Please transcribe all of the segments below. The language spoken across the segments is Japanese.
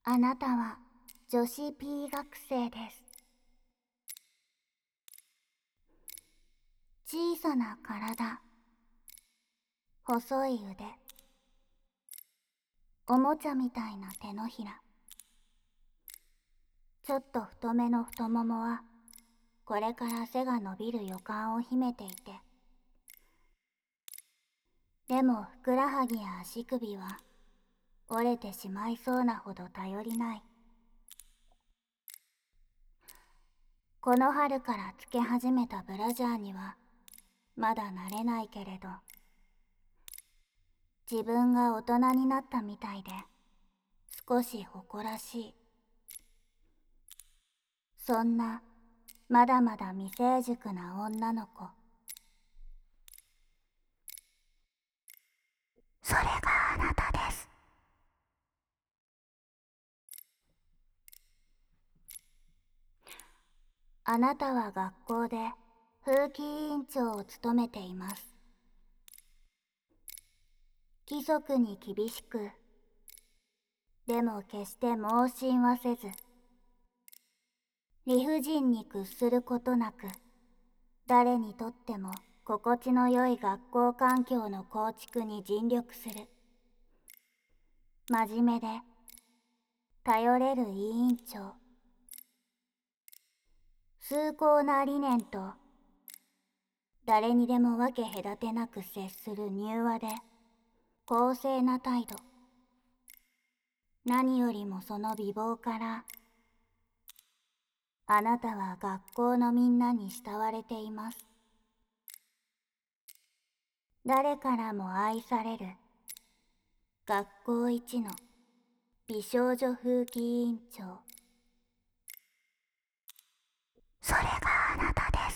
あなたは女子 P 学生です。小さな体、細い腕、おもちゃみたいな手のひら、ちょっと太めの太ももはこれから背が伸びる予感を秘めていて、でもふくらはぎや足首は折れてしまいそうなほど頼りない。この春からつけ始めたブラジャーにはまだ慣れないけれど、自分が大人になったみたいで少し誇らしい。そんなまだまだ未成熟な女の子。それがあなたです。あなたは学校で風紀委員長を務めています。規則に厳しく、でも決して盲信はせず、理不尽に屈することなく、誰にとっても心地の良い学校環境の構築に尽力する。真面目で頼れる委員長。崇高な理念と誰にでも分け隔てなく接する柔和で公正な態度。何よりもその美貌から、あなたは学校のみんなに慕われています。誰からも愛される学校一の美少女風紀委員長。それがあなたです。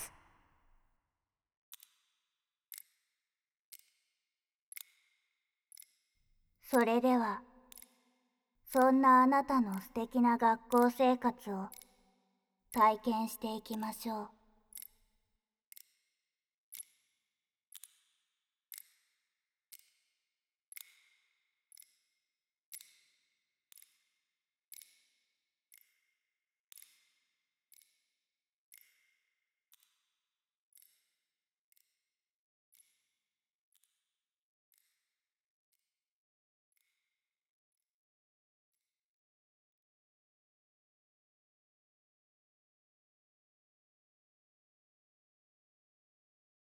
それでは、そんなあなたの素敵な学校生活を体験していきましょう。